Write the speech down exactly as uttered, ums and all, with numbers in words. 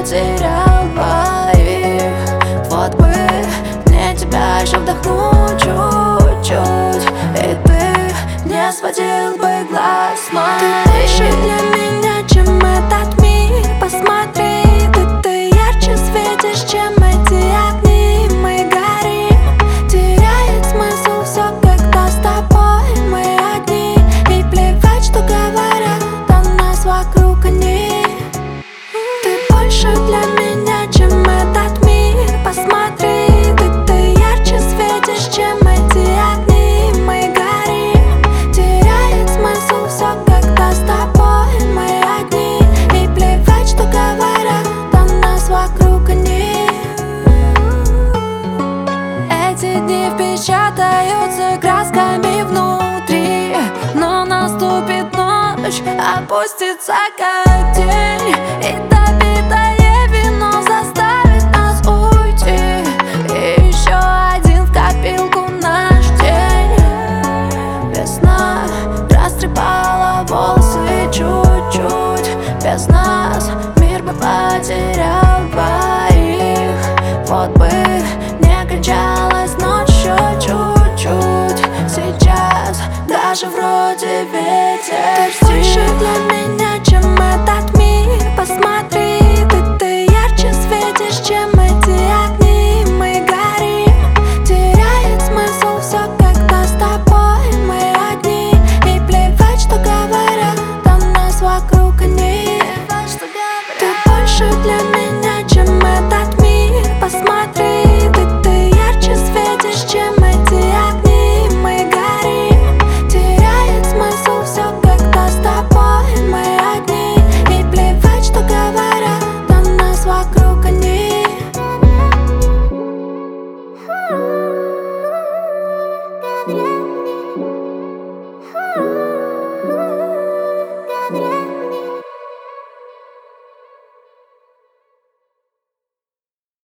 потерял двоих. Вот бы мне тебя еще вдохнуть чуть-чуть, и ты не сводил бы глаз с моих. Ты больше для меня, чем этот мир. Посмотри, ты, ты ярче светишь, чем эти огни. Мы горим, теряет смысл все, когда с тобой мы одни. И плевать, что говорят о нас вокруг они. Ты больше для меня, чем этот мир. Посмотри, ты, ты ярче светишь, чем эти огни. Мы горим, теряет смысл все, когда с тобой мы одни. И плевать, что говорят о нас вокруг они. Эти дни впечатаются красками внутри, но наступит ночь, опустится как день, и допитое вино заставит нас уйти. И еще один в копилку наш день. Весна растрепала волосы чуть-чуть. Без нас мир бы потерял двоих. Вот бы не кончалась ночь еще чуть-чуть. Сейчас даже вроде ветер Ты больше для меня,